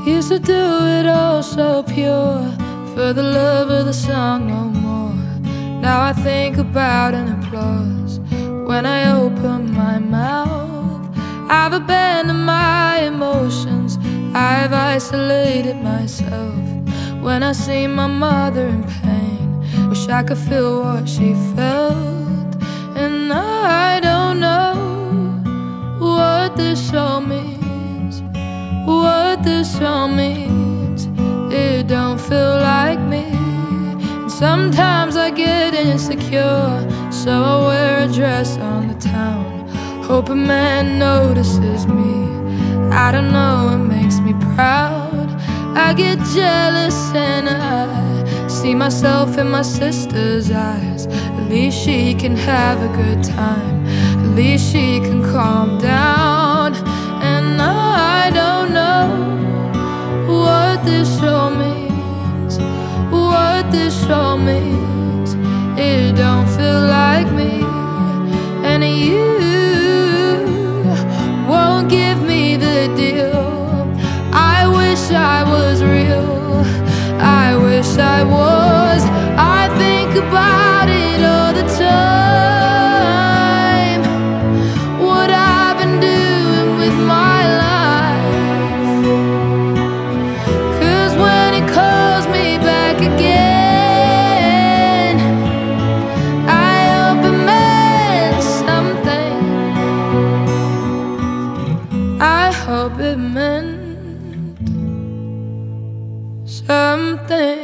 Used to do it all so pure, for the love of the song no more. Now I think about an applause when I open my mouth. I've abandoned my emotions, I've isolated myself. When I see my mother in pain, wish I could feel what she felt. And I don't know what this all means, what this all means. It don't feel like me. And sometimes I get insecure, so I wear a dress on the town, hope a man notices me. I don't know, it makes me proud. I get jealous and I see myself in my sister's eyes. At least she can have a good time, at least she can calm down. And I don't know what this all means, what this all means. It don't feel like me, and you won't give me the deal. I wish I was real, I wish I was. I think about it all the time, what I've been doing with my life. 'Cause when it calls me back again, I hope it meant something. I hope it meant something.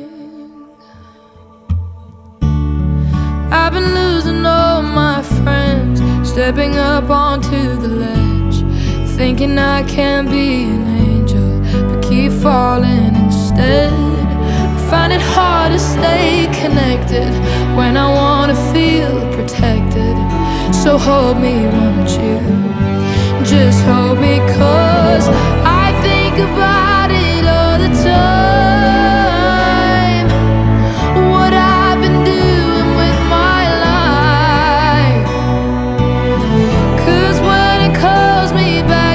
I've been losing all my friends, stepping up onto the ledge, thinking I can be an angel, but keep falling instead. I find it hard to stay connected when I wanna feel protected. So hold me, won't you? Just hold me, 'cause I think about it all the time, what I've been doing with my life. 'Cause when it calls me back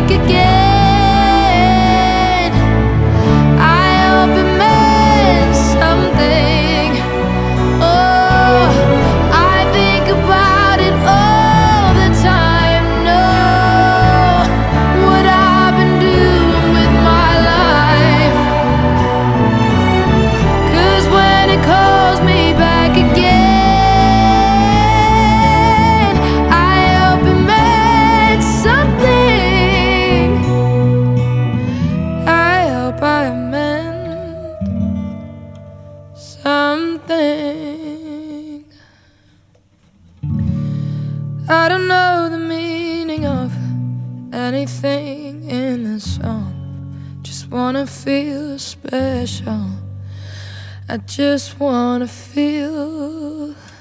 again, I hope it meant something. Oh, I think about it all the time. No, what I've been doing with my life. 'Cause when it calls me back again, I hope it meant something. I hope I meant something. I don't know the meaning of anything in this song, just wanna feel special. I just wanna feel